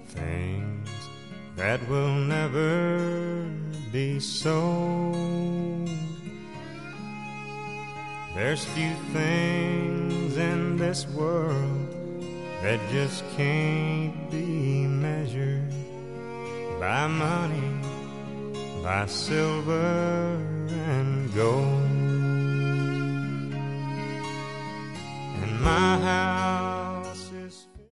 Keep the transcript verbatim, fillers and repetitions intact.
things that will never be sold. There's few things in this world that just can't be measured by money, by silver